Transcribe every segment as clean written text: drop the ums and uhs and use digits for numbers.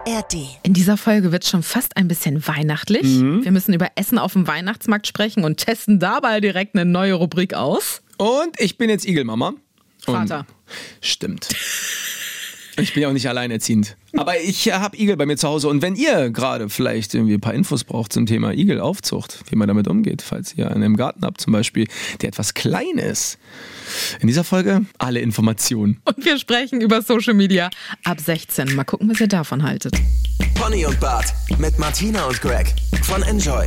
ARD. In dieser Folge wird schon fast ein bisschen weihnachtlich. Wir müssen über Essen auf dem Weihnachtsmarkt sprechen und testen dabei direkt eine neue Rubrik aus. Und ich bin jetzt Igelmama. Vater. Stimmt. Ich bin ja auch nicht alleinerziehend. Aber ich habe Igel bei mir zu Hause. Und wenn ihr gerade vielleicht irgendwie ein paar Infos braucht zum Thema Igelaufzucht, wie man damit umgeht, falls ihr einen im Garten habt zum Beispiel, der etwas klein ist, in dieser Folge alle Informationen. Und wir sprechen über Social Media ab 16. Mal gucken, was ihr davon haltet. Pony und Bart mit Martina und Greg von Enjoy.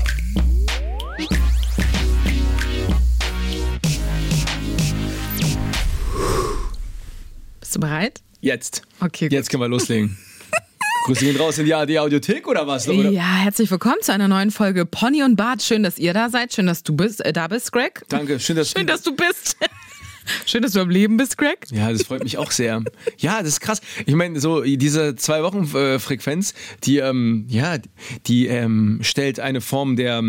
Bist du bereit? Jetzt. Okay, gut. Jetzt können wir loslegen. Grüße gehen raus in die ARD-Audiothek oder was? Oder? Ja, herzlich willkommen zu einer neuen Folge Pony und Bart. Schön, dass ihr da seid. Schön, dass du da bist, Greg. Danke, schön, dass du bist. Schön, dass du am Leben bist, Greg. Ja, das freut mich auch sehr. Ja, das ist krass. Ich meine, so diese 2 Wochen Frequenz, die stellt eine Form der,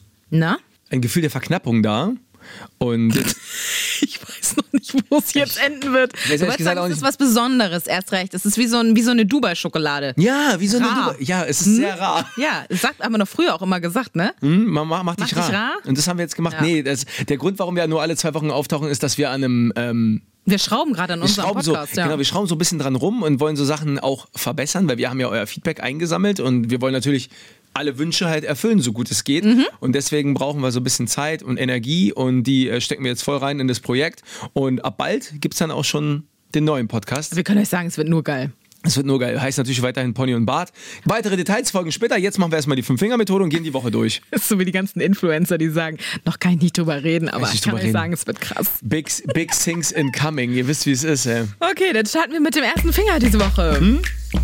ein Gefühl der Verknappung dar. Und ich weiß noch nicht, wo es jetzt enden wird. Es ist was Besonderes, erst recht. Es ist wie so eine Dubai-Schokolade. Ja, wie so eine rar. Dubai. Ja, es ist sehr rar. Ja, das haben wir noch früher auch immer gesagt, ne? Man macht dich rar. Und das haben wir jetzt gemacht. Ja. Nee, der Grund, warum wir nur alle 2 Wochen auftauchen, ist, dass wir an einem wir schrauben gerade an unserem Podcast. Genau, wir schrauben so ein bisschen dran rum und wollen so Sachen auch verbessern, weil wir haben ja euer Feedback eingesammelt und wir wollen natürlich alle Wünsche halt erfüllen, so gut es geht. Und deswegen brauchen wir so ein bisschen Zeit und Energie und die stecken wir jetzt voll rein in das Projekt. Und ab bald gibt es dann auch schon den neuen Podcast. Wir können euch sagen, es wird nur geil. Es wird nur geil. Heißt natürlich weiterhin Pony und Bart. Weitere Details folgen später. Jetzt machen wir erstmal die 5-Finger-Methode und gehen die Woche durch. Das ist so wie die ganzen Influencer, die sagen, noch kann ich nicht drüber reden, aber ich kann euch sagen, es wird krass. Big things incoming. Ihr wisst, wie es ist, ey. Okay, dann starten wir mit dem ersten Finger diese Woche.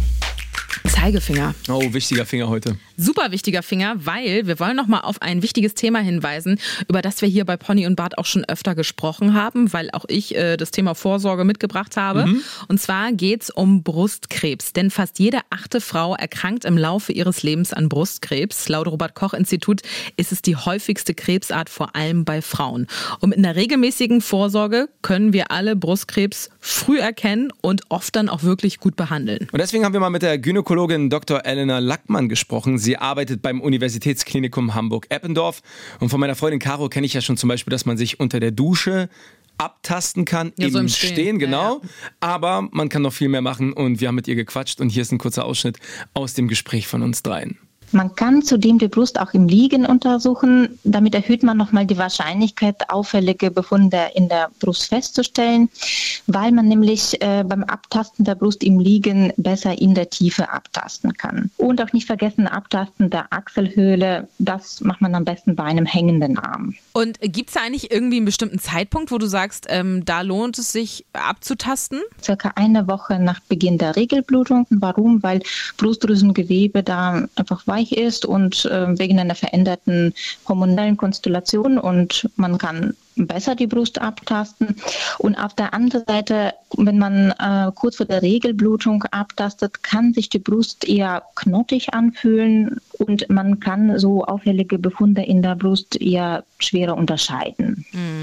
Zeigefinger. Oh, wichtiger Finger heute. Super wichtiger Finger, weil wir wollen noch mal auf ein wichtiges Thema hinweisen, über das wir hier bei Pony und Bart auch schon öfter gesprochen haben, weil auch ich das Thema Vorsorge mitgebracht habe. Und zwar geht's um Brustkrebs, denn fast jede 8. Frau erkrankt im Laufe ihres Lebens an Brustkrebs. Laut Robert-Koch-Institut ist es die häufigste Krebsart, vor allem bei Frauen. Und mit einer regelmäßigen Vorsorge können wir alle Brustkrebs früh erkennen und oft dann auch wirklich gut behandeln. Und deswegen haben wir mal mit der Gynäkologin Dr. Elena Lackmann gesprochen. Sie arbeitet beim Universitätsklinikum Hamburg-Eppendorf. Und von meiner Freundin Caro kenne ich ja schon zum Beispiel, dass man sich unter der Dusche abtasten kann, ja, im so im Stehen, genau. Ja. Aber man kann noch viel mehr machen und wir haben mit ihr gequatscht und hier ist ein kurzer Ausschnitt aus dem Gespräch von uns dreien. Man kann zudem die Brust auch im Liegen untersuchen. Damit erhöht man nochmal die Wahrscheinlichkeit, auffällige Befunde in der Brust festzustellen, weil man nämlich beim Abtasten der Brust im Liegen besser in der Tiefe abtasten kann. Und auch nicht vergessen, Abtasten der Achselhöhle, das macht man am besten bei einem hängenden Arm. Und gibt es da eigentlich irgendwie einen bestimmten Zeitpunkt, wo du sagst, da lohnt es sich abzutasten? Circa 1 Woche nach Beginn der Regelblutung. Warum? Weil Brustdrüsengewebe da einfach weich ist und wegen einer veränderten hormonellen Konstellation und man kann besser die Brust abtasten. Und auf der anderen Seite, wenn man kurz vor der Regelblutung abtastet, kann sich die Brust eher knottig anfühlen und man kann so auffällige Befunde in der Brust eher schwerer unterscheiden.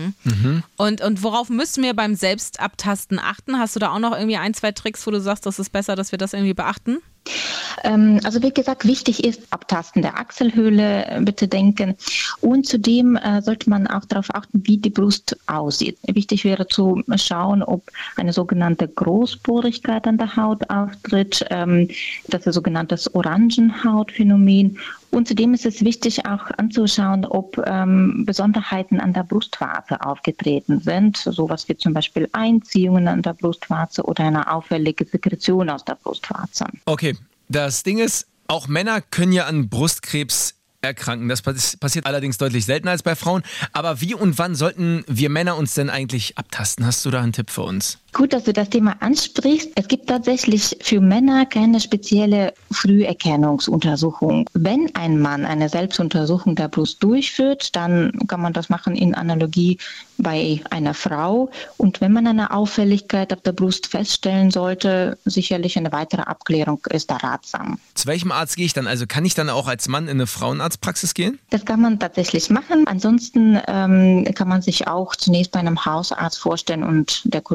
Und worauf müssen wir beim Selbstabtasten achten? Hast du da auch noch irgendwie 1, 2 Tricks, wo du sagst, das ist besser, dass wir das irgendwie beachten? Also wie gesagt, wichtig ist Abtasten der Achselhöhle, bitte denken. Und zudem sollte man auch darauf achten, wie die Brust aussieht. Wichtig wäre zu schauen, ob eine sogenannte Großporigkeit an der Haut auftritt. Das ist sogenanntes Orangenhautphänomen. Und zudem ist es wichtig auch anzuschauen, ob Besonderheiten an der Brustwarze aufgetreten sind. Sowas wie zum Beispiel Einziehungen an der Brustwarze oder eine auffällige Sekretion aus der Brustwarze. Okay, das Ding ist, auch Männer können ja an Brustkrebs erkranken. Das passiert allerdings deutlich seltener als bei Frauen. Aber wie und wann sollten wir Männer uns denn eigentlich abtasten? Hast du da einen Tipp für uns? Gut, dass du das Thema ansprichst. Es gibt tatsächlich für Männer keine spezielle Früherkennungsuntersuchung. Wenn ein Mann eine Selbstuntersuchung der Brust durchführt, dann kann man das machen in Analogie bei einer Frau. Und wenn man eine Auffälligkeit auf der Brust feststellen sollte, sicherlich eine weitere Abklärung ist da ratsam. Zu welchem Arzt gehe ich dann? Also kann ich dann auch als Mann in eine Frauenarztpraxis gehen? Das kann man tatsächlich machen. Ansonsten kann man sich auch zunächst bei einem Hausarzt vorstellen und der Kollege oder die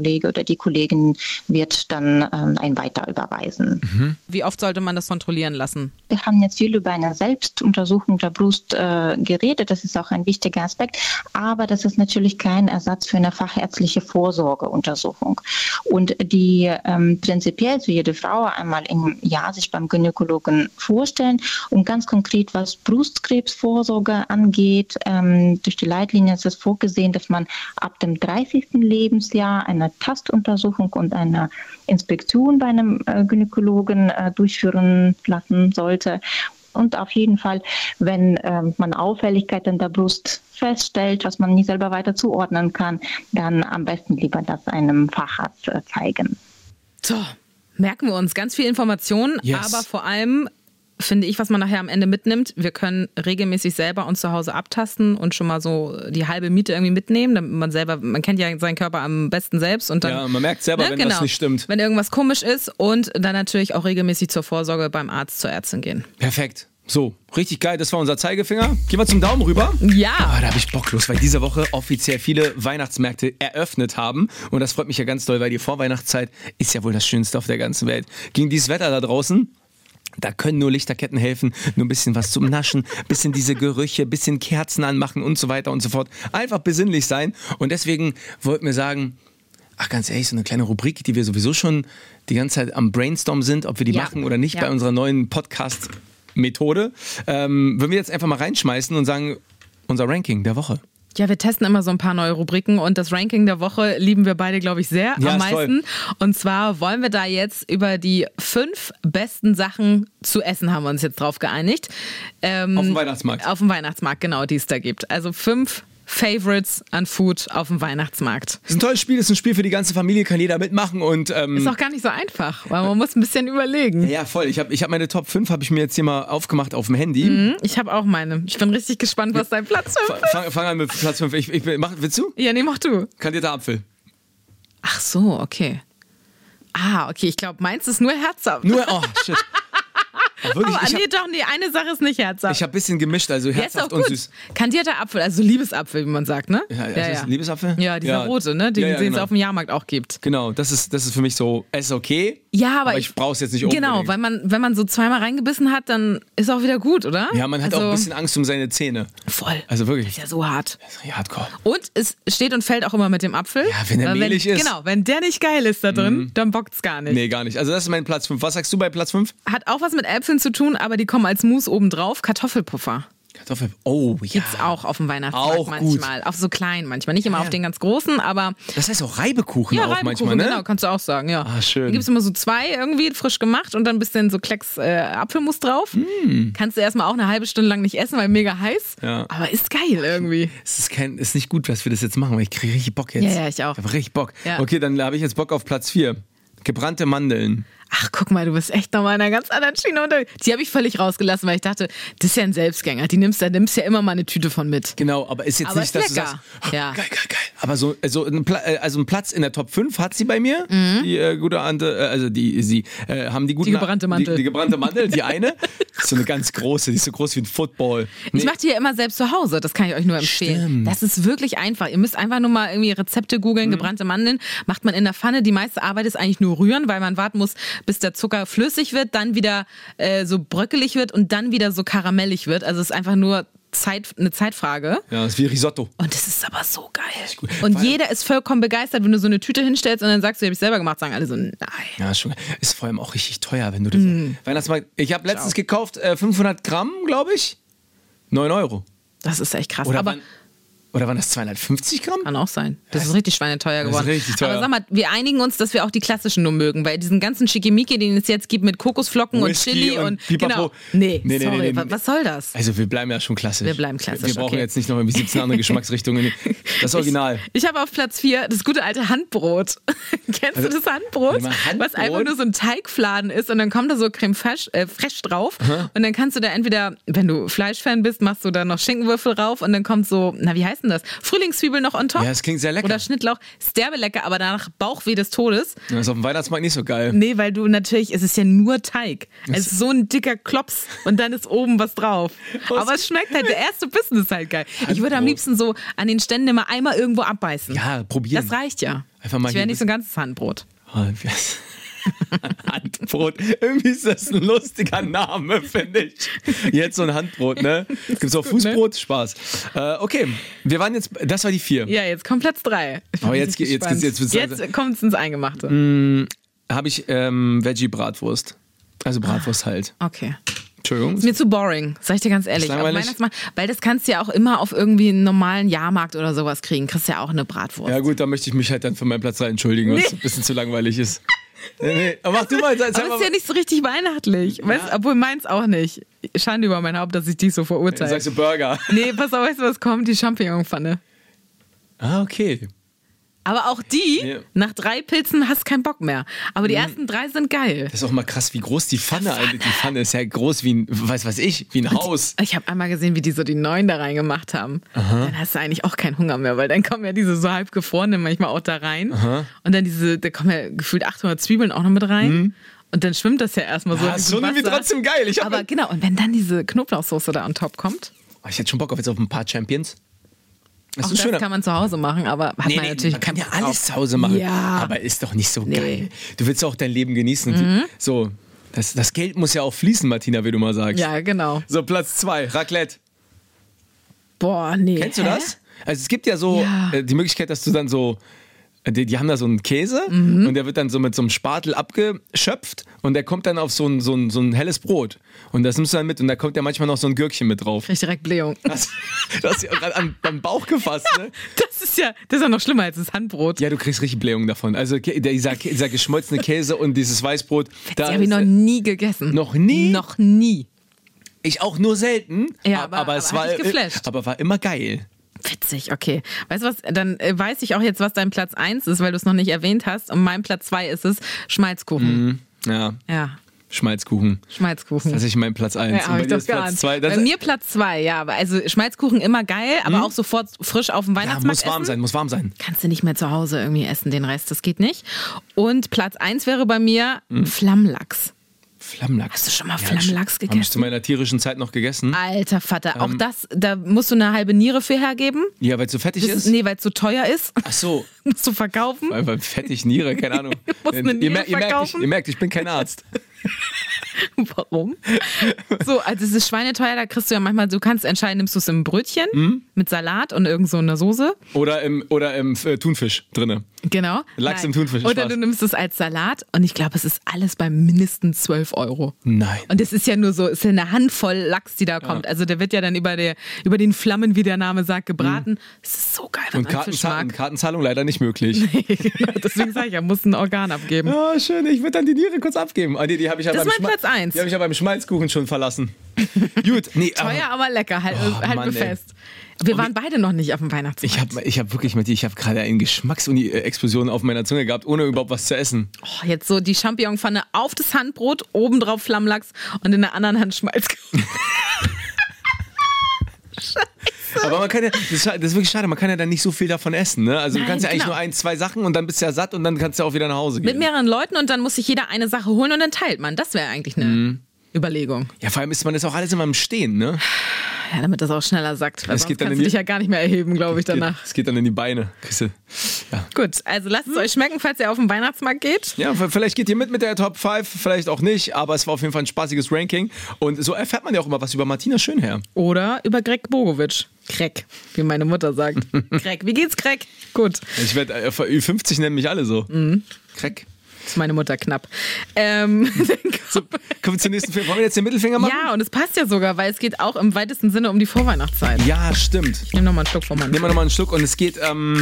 die Kollegin wird dann ein weiter überweisen. Wie oft sollte man das kontrollieren lassen? Wir haben jetzt viel über eine Selbstuntersuchung der Brust geredet. Das ist auch ein wichtiger Aspekt. Aber das ist natürlich kein Ersatz für eine fachärztliche Vorsorgeuntersuchung. Und die prinzipiell zu jeder Frau einmal im Jahr sich beim Gynäkologen vorstellen. Und ganz konkret, was Brustkrebsvorsorge angeht, durch die Leitlinien ist es vorgesehen, dass man ab dem 30. Lebensjahr eine Tastuntersuchung und eine Inspektion bei einem Gynäkologen durchführen lassen sollte. Und auf jeden Fall, wenn man Auffälligkeiten der Brust feststellt, was man nicht selber weiter zuordnen kann, dann am besten lieber das einem Facharzt zeigen. So, merken wir uns ganz viel Informationen, aber vor allem finde ich, was man nachher am Ende mitnimmt, wir können regelmäßig selber uns zu Hause abtasten und schon mal so die halbe Miete irgendwie mitnehmen, damit man kennt ja seinen Körper am besten selbst und dann man merkt selber, wenn was nicht stimmt. Wenn irgendwas komisch ist und dann natürlich auch regelmäßig zur Vorsorge beim Arzt, zur Ärztin gehen. Perfekt. So, richtig geil, das war unser Zeigefinger. Gehen wir zum Daumen rüber. Ja. Da habe ich Bock los, weil diese Woche offiziell viele Weihnachtsmärkte eröffnet haben. Und das freut mich ja ganz doll, weil die Vorweihnachtszeit ist ja wohl das Schönste auf der ganzen Welt. Gegen dieses Wetter da draußen, da können nur Lichterketten helfen, nur ein bisschen was zum Naschen, bisschen diese Gerüche, bisschen Kerzen anmachen und so weiter und so fort. Einfach besinnlich sein. Und deswegen wollten wir sagen, ganz ehrlich, so eine kleine Rubrik, die wir sowieso schon die ganze Zeit am Brainstorm sind, ob wir die machen oder nicht bei unserer neuen Podcast-Methode. Würden wir jetzt einfach mal reinschmeißen und sagen, unser Ranking der Woche. Ja, wir testen immer so ein paar neue Rubriken und das Ranking der Woche lieben wir beide, glaube ich, sehr am meisten. Toll. Und zwar wollen wir da jetzt über die 5 besten Sachen zu essen, haben wir uns jetzt drauf geeinigt. Auf dem Weihnachtsmarkt. Auf dem Weihnachtsmarkt, genau, die es da gibt. Also 5 Favorites an Food auf dem Weihnachtsmarkt. Das ist ein tolles Spiel, das ist ein Spiel für die ganze Familie, kann jeder mitmachen. Und, ist auch gar nicht so einfach, weil man muss ein bisschen überlegen. Ja, voll. Ich hab meine Top 5 habe ich mir jetzt hier mal aufgemacht auf dem Handy. Ich habe auch meine. Ich bin richtig gespannt, was dein Platz 5 ist. Fang an mit Platz 5. Willst du? Ja, nee, mach du. Kandierter Apfel. Ach so, okay. Okay, ich glaube, meins ist nur herzhaft. Shit. Wirklich, eine Sache ist nicht herzhaft. Ich habe ein bisschen gemischt, also herzhaft und süß. Kandierter Apfel, also Liebesapfel, wie man sagt, ne? Ja. Liebesapfel? Ja, dieser rote, ne? Den es auf dem Jahrmarkt auch gibt. Genau, das ist für mich so, es ist okay, aber ich brauche es jetzt nicht unbedingt. Genau, weil wenn man so zweimal reingebissen hat, dann ist auch wieder gut, oder? Ja, man hat auch ein bisschen Angst um seine Zähne. Voll. Also wirklich. Das ist ja so hart. Das ist richtig hardcore. Und es steht und fällt auch immer mit dem Apfel. Ja, wenn er mehlig ist. Genau, wenn der nicht geil ist da drin, dann bockt's gar nicht. Nee, gar nicht. Also das ist mein Platz 5. Was sagst du bei Platz 5? Hat auch was mit Äpfeln zu tun, aber die kommen als Mousse obendrauf. Kartoffelpuffer. Oh, ja. Gibt's auch auf dem Weihnachtsmarkt auch manchmal. Gut. Auf so kleinen manchmal. Nicht immer auf den ganz großen, aber... Das heißt auch Reibekuchen auch Reibekuchen, manchmal, ne? Genau, kannst du auch sagen, ja. Schön. Da gibt's immer so 2 irgendwie frisch gemacht und dann ein bisschen so Klecks Apfelmus drauf. Kannst du erstmal auch eine halbe Stunde lang nicht essen, weil mega heiß. Ja. Aber ist geil irgendwie. Es ist nicht gut, dass wir das jetzt machen, weil ich kriege richtig Bock jetzt. Ja, ich auch. Ich habe richtig Bock. Ja. Okay, dann habe ich jetzt Bock auf Platz 4. Gebrannte Mandeln. Ach, guck mal, du bist echt nochmal in einer ganz anderen Schiene unterwegs. Die habe ich völlig rausgelassen, weil ich dachte, das ist ja ein Selbstgänger. Da nimmst ja immer mal eine Tüte von mit. Genau, aber ist jetzt nicht, dass du sagst, geil. Aber so ein Platz in der Top 5 hat sie bei mir. Die gute Ante, haben die guten... Die gebrannte Mandel. Die gebrannte Mandel, die eine. So eine ganz große, die ist so groß wie ein Football. Nee. Ich mache die ja immer selbst zu Hause, das kann ich euch nur empfehlen. Stimmt. Das ist wirklich einfach. Ihr müsst einfach nur mal irgendwie Rezepte googeln, gebrannte Mandeln. Macht man in der Pfanne. Die meiste Arbeit ist eigentlich nur rühren, weil man warten muss, bis der Zucker flüssig wird, dann wieder so bröckelig wird und dann wieder so karamellig wird. Also es ist einfach nur eine Zeitfrage. Ja, das ist wie Risotto. Und das ist aber so geil. Und jeder ist vollkommen begeistert, wenn du so eine Tüte hinstellst und dann sagst du, habe ich selber gemacht, sagen alle so, nein. Ja, schon. Ist vor allem auch richtig teuer, wenn du das... Weihnachtsmarkt. Ich habe letztens gekauft, 500 Gramm, glaube ich, 9 €. Das ist echt krass. Oder waren das 250 Gramm? Kann auch sein. Das ist richtig schweineteuer geworden. Das ist richtig teuer. Aber sag mal, wir einigen uns, dass wir auch die klassischen nur mögen, weil diesen ganzen Schickimicki, den es jetzt gibt mit Kokosflocken Whisky und Chili und Pipapo. Genau. Nee. Was soll das? Also wir bleiben ja schon klassisch. Wir bleiben klassisch. Wir brauchen jetzt nicht noch irgendwie 17 andere Geschmacksrichtungen. Das Original. Ich habe auf Platz 4 das gute alte Handbrot. Kennst du das Handbrot? Was einfach nur so ein Teigfladen ist und dann kommt da so Creme fraiche drauf und dann kannst du da entweder, wenn du Fleischfan bist, machst du da noch Schinkenwürfel rauf und dann kommt so, wie heißt heißt denn das? Frühlingszwiebel noch on top? Ja, das klingt sehr lecker. Oder Schnittlauch. Ist derbe lecker, aber danach Bauchweh des Todes. Das ist auf dem Weihnachtsmarkt nicht so geil. Nee, weil du natürlich, es ist ja nur Teig. Es ist so ein dicker Klops und dann ist oben was drauf. Aber es schmeckt halt, der erste Bissen ist halt geil. Ich würde am liebsten so an den Ständen immer einmal irgendwo abbeißen. Ja, probieren. Das reicht ja. Einfach mal ich wäre nicht so ein ganzes Handbrot. Handbrot. Irgendwie ist das ein lustiger Name, finde ich. Jetzt so ein Handbrot, ne? Gibt's auch Fußbrot? Spaß. Okay, wir waren jetzt, das war die 4. Ja, jetzt kommt Platz 3. Aber jetzt kommt es ins Eingemachte. habe ich Veggie-Bratwurst. Also Bratwurst halt. Okay. Entschuldigung. Ist mir zu boring, sag ich dir ganz ehrlich. Ist langweilig? Weil das kannst du ja auch immer auf irgendwie einen normalen Jahrmarkt oder sowas kriegen. Kriegst ja auch eine Bratwurst. Ja gut, da möchte ich mich halt dann für meinen Platz 3 entschuldigen, weil es ein bisschen zu langweilig ist. Nee. Aber mach du mal. Aber es ist ja nicht so richtig weihnachtlich. Weißt, obwohl meins auch nicht. Schande über mein Haupt, dass ich dich so verurteile. Sagst du Burger? Nee, pass auf, weißt du, was kommt? Die Champignonpfanne. Ah, okay. Aber auch die, Ja. nach 3 Pilzen hast keinen Bock mehr. Aber die ersten 3 sind geil. Das ist auch mal krass, wie groß die Pfanne ist. Die Pfanne ist ja groß wie ein, wie ein Haus. Ich habe einmal gesehen, wie die so die 9 da reingemacht haben. Dann hast du eigentlich auch keinen Hunger mehr, weil dann kommen ja diese so halb gefrorenen manchmal auch da rein. Und dann da kommen ja gefühlt 800 Zwiebeln auch noch mit rein. Und dann schwimmt das ja erstmal so. Ja, ist schon irgendwie trotzdem geil. Aber genau, und wenn dann diese Knoblauchsoße da on top kommt. Ich hätte schon Bock auf jetzt auf ein paar Champions. Auch das kann man zu Hause machen, aber hat man natürlich man kann ja keinen Bock alles drauf. zu Hause machen. Ja. Aber ist doch nicht so geil. Du willst auch dein Leben genießen. So, das Geld muss ja auch fließen, Martina, wie du mal sagst. Ja, genau. So, Platz 2, Raclette. Boah, nee. Kennst du das? Also es gibt ja so die Möglichkeit, dass du dann so, die haben da so einen Käse und der wird dann so mit so einem Spatel abgeschöpft und der kommt dann auf so ein helles Brot. Und das nimmst du dann mit und da kommt ja manchmal noch so ein Gürkchen mit drauf. Krieg ich direkt Blähung. Du hast ja gerade am Bauch gefasst, ne? Das ist ja noch schlimmer als das Handbrot. Ja, du kriegst richtig Blähung davon. Also dieser geschmolzene Käse und dieses Weißbrot. Das habe ich noch nie gegessen. Noch nie? Noch nie. Ich auch nur selten. Ja, aber es hat dich geflasht. aber war immer geil. Witzig, okay. Weißt du was, dann weiß ich auch jetzt, was dein Platz 1 ist, weil du es noch nicht erwähnt hast. Und mein Platz 2 ist es Schmalzkuchen. Ja, Ja, Schmalzkuchen. Schmalzkuchen. Das ist mein Platz 1. Ja, hab ich doch geahnt. 2. Bei mir Platz 2, ja. Also Schmalzkuchen immer geil, aber auch sofort frisch auf dem Ja, Weihnachtsmarkt muss warm sein. Kannst du nicht mehr zu Hause irgendwie essen, den Rest, das geht nicht. Und Platz 1 wäre bei mir Flammlachs. Flammlachs. Hast du schon mal Flammlachs Habe ich gegessen? zu meiner tierischen Zeit noch gegessen. Alter Vater, auch das, da musst du eine halbe Niere für hergeben. Ja, weil es so fettig ist? Nee, weil es so teuer ist. Ach so. Musst du verkaufen. Weil fettig Niere, keine Ahnung. musst eine Niere verkaufen. Ihr merkt, ich bin kein Arzt. Warum? So, also es ist schweineteuer, da kriegst du ja manchmal, du kannst entscheiden, nimmst du es im Brötchen mit Salat und irgend so einer Soße. Oder im Thunfisch drinne. Genau. Lachs im Thunfisch. Oder Spaß. du nimmst es als Salat und ich glaube, es ist alles bei mindestens 12 €. Nein. Und es ist ja nur so, es ist ja eine Handvoll Lachs, die da kommt. Also der wird ja dann über den Flammen, wie der Name sagt, gebraten. Es ist so geil, wenn Und man Fisch mag. Kartenzahlung leider nicht möglich. Genau, deswegen sage ich, er muss ein Organ abgeben. Ja, schön. Ich würde dann die Niere kurz abgeben. Ah, nee, die habe ich ja Das beim ist mein Platz 1. Die habe ich ja beim Schmalzkuchen schon verlassen. Gut. Nee, Teuer, aber lecker, halt Mann, mir fest. Wir waren beide noch nicht auf dem Weihnachtsmarkt. Ich habe wirklich ich habe gerade eine Geschmacksexplosion auf meiner Zunge gehabt, ohne überhaupt was zu essen. Oh, jetzt so die Champignonpfanne auf das Handbrot, obendrauf Flammlachs und in der anderen Hand Schmalzkuchen. Aber man kann ja, das ist wirklich schade, man kann ja dann nicht so viel davon essen, ne? Also du Nein, kannst ja eigentlich genau. nur 1, 2 Sachen und dann bist du ja satt und dann kannst du auch wieder nach Hause gehen. Mit mehreren Leuten und dann muss sich jeder eine Sache holen und dann teilt man. Das wäre eigentlich eine Überlegung. Ja, vor allem ist man das auch alles immer im Stehen, ne? Ja, damit das auch schneller sackt. Weil Es sonst geht dann kannst in du die- dich ja gar nicht mehr erheben, glaube ich, danach. Es geht dann in die Beine. Ja. Gut, also lasst es euch schmecken, falls ihr auf den Weihnachtsmarkt geht. Ja, vielleicht geht ihr mit der Top 5, vielleicht auch nicht, aber es war auf jeden Fall ein spaßiges Ranking. Und so erfährt man ja auch immer was über Martina Schönherr. Oder über Greg Bogovic. Greg, wie meine Mutter sagt. Greg, wie geht's, Greg? Gut, Ich werde vor Ü50 nennen mich alle so. Crack. ist meine Mutter knapp. So, kommen wir zum nächsten Film. Wollen wir jetzt den Mittelfinger machen? Ja, und es passt ja sogar, weil es geht auch im weitesten Sinne um die Vorweihnachtszeit. Ja, stimmt. Ich nehme nochmal einen Schluck von meinem Nehmen wir nochmal einen Schluck und es geht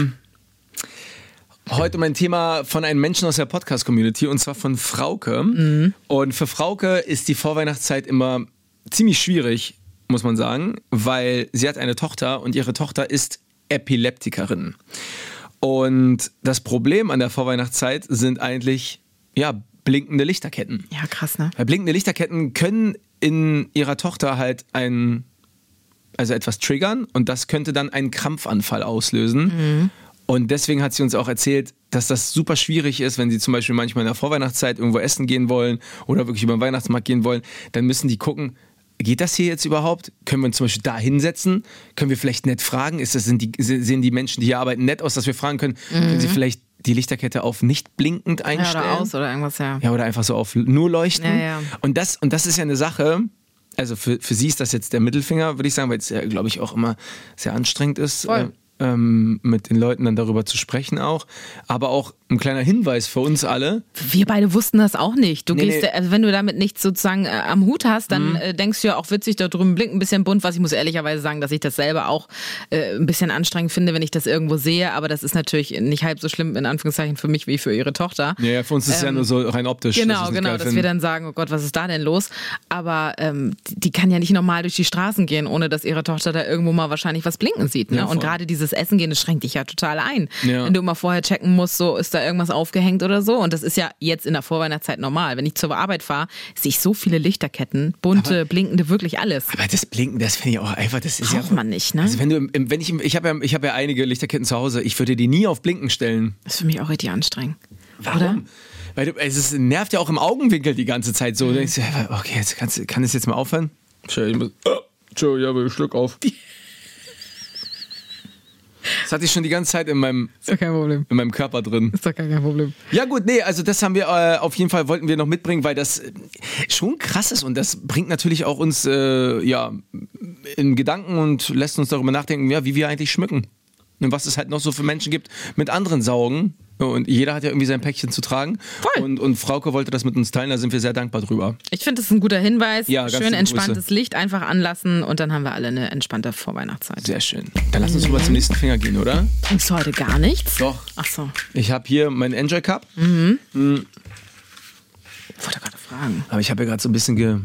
heute um ein Thema von einem Menschen aus der Podcast-Community und zwar von Frauke. Und für Frauke ist die Vorweihnachtszeit immer ziemlich schwierig, muss man sagen, weil sie hat eine Tochter und ihre Tochter ist Epileptikerin. Und das Problem an der Vorweihnachtszeit sind eigentlich, ja, blinkende Lichterketten. Ja, krass, ne? Weil blinkende Lichterketten können in ihrer Tochter halt ein also etwas triggern und das könnte dann einen Krampfanfall auslösen. Und deswegen hat sie uns auch erzählt, dass das super schwierig ist, wenn sie zum Beispiel manchmal in der Vorweihnachtszeit irgendwo essen gehen wollen oder wirklich über den Weihnachtsmarkt gehen wollen, dann müssen die gucken, geht das hier jetzt überhaupt? Können wir uns zum Beispiel da hinsetzen? Können wir vielleicht nett fragen? Sehen die Menschen, die hier arbeiten, nett aus, dass wir fragen können? Können sie vielleicht die Lichterkette auf nicht blinkend einstellen? Ja, oder aus oder irgendwas, ja. Ja, oder einfach so auf nur leuchten. Ja. Und das ist ja eine Sache, also für sie ist das jetzt der Mittelfinger, würde ich sagen, weil es ja, glaube ich, auch immer sehr anstrengend ist. Voll. Mit den Leuten dann darüber zu sprechen auch. Aber auch ein kleiner Hinweis für uns alle. Wir beide wussten das auch nicht. Also wenn du damit nichts sozusagen am Hut hast, dann denkst du ja auch witzig, da drüben blinkt ein bisschen bunt, was ich muss ehrlicherweise sagen, dass ich das selber auch ein bisschen anstrengend finde, wenn ich das irgendwo sehe. Aber das ist natürlich nicht halb so schlimm, in Anführungszeichen, für mich wie für ihre Tochter. Ja, für uns ist es ja nur so rein optisch. Genau, dass wir dann sagen, oh Gott, was ist da denn los? Aber die kann ja nicht normal durch die Straßen gehen, ohne dass ihre Tochter da irgendwo mal wahrscheinlich was blinken sieht. Ne? Ja, und gerade dieses Essen gehen, das schränkt dich ja total ein. Ja. Wenn du immer vorher checken musst, so ist da irgendwas aufgehängt oder so. Und das ist ja jetzt in der Vorweihnachtszeit normal. Wenn ich zur Arbeit fahre, sehe ich so viele Lichterketten, bunte, blinkende, wirklich alles. Aber das Blinken, das finde ich auch einfach, das ist Braucht man nicht, ne? Also ich habe ja einige Lichterketten zu Hause, ich würde die nie auf Blinken stellen. Das ist für mich auch richtig anstrengend. Warum? Oder? Weil es nervt ja auch im Augenwinkel die ganze Zeit so. Du denkst, okay, jetzt kann es jetzt mal aufhören? Entschuldigung, ich habe einen Schluck auf. Das hatte ich schon die ganze Zeit in meinem Körper drin. Ist doch gar kein Problem. Ja gut, nee, also das haben wir auf jeden Fall, wollten wir noch mitbringen, weil das schon krass ist und das bringt natürlich auch uns in Gedanken und lässt uns darüber nachdenken, ja, wie wir eigentlich schmücken. Und was es halt noch so für Menschen gibt mit anderen Saugen. Und jeder hat ja irgendwie sein Päckchen zu tragen. Voll. Und Frauke wollte das mit uns teilen, da sind wir sehr dankbar drüber. Ich finde, das ist ein guter Hinweis. Ja, ganz schön liebe entspanntes Grüße. Licht einfach anlassen und dann haben wir alle eine entspannte Vorweihnachtszeit. Sehr schön. Dann lass uns rüber zum nächsten Finger gehen, oder? Trinkst du heute gar nichts? Doch. Ach so. Ich habe hier meinen Enjoy Cup. Ich wollte gerade fragen. Aber ich habe ja gerade so ein bisschen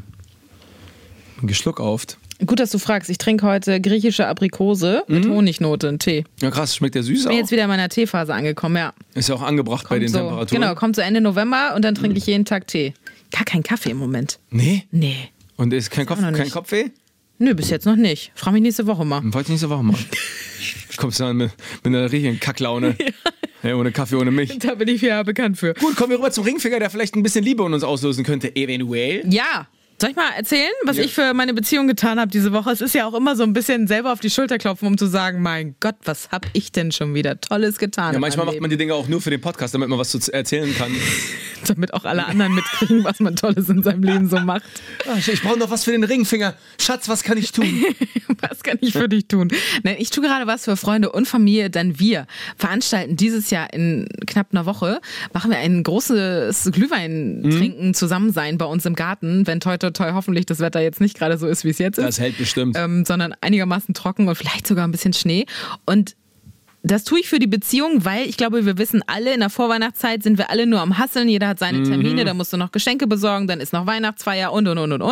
geschluckauft. Gut, dass du fragst. Ich trinke heute griechische Aprikose mit Honignote, einen Tee. Ja krass, schmeckt der süß Ich auch? bin jetzt wieder in meiner Teephase angekommen, ja. Ist ja auch angebracht bei den so, Temperaturen. Genau, kommt so Ende November und dann trinke ich jeden Tag Tee. Gar kein Kaffee im Moment. Nee? Nee. Und ist kein auch noch nicht. Kopfweh? Nö, bis jetzt noch nicht. Frag mich nächste Woche mal. Wollte ich nächste Woche machen. Kommst du dann mit einer richtigen Kacklaune. Ja, ohne Kaffee, ohne Milch. Da bin ich ja bekannt für. Gut, kommen wir rüber zum Ringfinger, der vielleicht ein bisschen Liebe in uns auslösen könnte. Eventuell. Ja. Soll ich mal erzählen, was ich für meine Beziehung getan habe diese Woche? Es ist ja auch immer so ein bisschen selber auf die Schulter klopfen, um zu sagen, mein Gott, was habe ich denn schon wieder Tolles getan? Ja, manchmal macht man die Dinge auch nur für den Podcast, damit man was zu erzählen kann. Damit auch alle anderen mitkriegen, was man Tolles in seinem Leben so macht. Ich brauche noch was für den Ringfinger. Schatz, was kann ich tun? Was kann ich für dich tun? Nein, ich tue gerade was für Freunde und Familie, denn wir veranstalten dieses Jahr in knapp einer Woche, machen wir ein großes Glühwein-Trinken, Zusammensein bei uns im Garten, wenn toi hoffentlich das Wetter jetzt nicht gerade so ist, wie es jetzt ist. Das hält bestimmt. Sondern einigermaßen trocken und vielleicht sogar ein bisschen Schnee. Und das tue ich für die Beziehung, weil ich glaube, wir wissen alle, in der Vorweihnachtszeit sind wir alle nur am Hasseln, jeder hat seine Termine, da musst du noch Geschenke besorgen, dann ist noch Weihnachtsfeier und.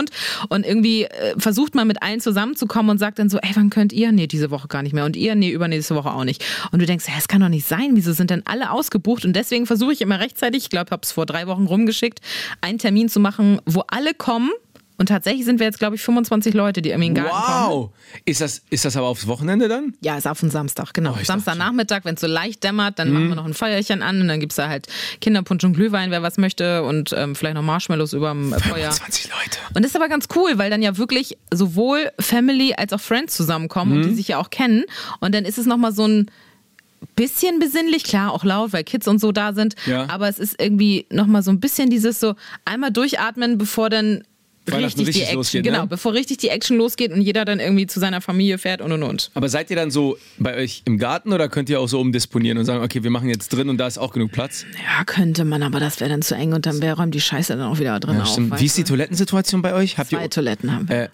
Und irgendwie versucht man mit allen zusammenzukommen und sagt dann so, ey, wann könnt ihr? Nee, diese Woche gar nicht mehr. Und ihr? Nee, übernächste Woche auch nicht. Und du denkst, es kann doch nicht sein, wieso sind denn alle ausgebucht? Und deswegen versuche ich immer rechtzeitig, ich glaube, ich habe es vor 3 Wochen rumgeschickt, einen Termin zu machen, wo alle kommen. Und tatsächlich sind wir jetzt, glaube ich, 25 Leute, die irgendwie in den Garten kommen. Wow! Ist das aber aufs Wochenende dann? Ja, ist auf den Samstag, genau. Oh, Samstagnachmittag, wenn es so leicht dämmert, dann machen wir noch ein Feuerchen an und dann gibt es da halt Kinderpunsch und Glühwein, wer was möchte und vielleicht noch Marshmallows überm Feuer. 25 Leute. Und das ist aber ganz cool, weil dann ja wirklich sowohl Family als auch Friends zusammenkommen und die sich ja auch kennen. Und dann ist es nochmal so ein bisschen besinnlich, klar, auch laut, weil Kids und so da sind. Ja. Aber es ist irgendwie nochmal so ein bisschen dieses so einmal durchatmen, bevor dann richtig die Action losgeht, genau, ne? bevor richtig die Action losgeht und jeder dann irgendwie zu seiner Familie fährt und. Aber seid ihr dann so bei euch im Garten oder könnt ihr auch so umdisponieren und sagen, okay, wir machen jetzt drin und da ist auch genug Platz? Ja, könnte man, aber das wäre dann zu eng und dann räumt die Scheiße dann auch wieder drin auf. Stimmt. Wie ist die Toilettensituation bei euch? Habt 2 Toiletten haben wir.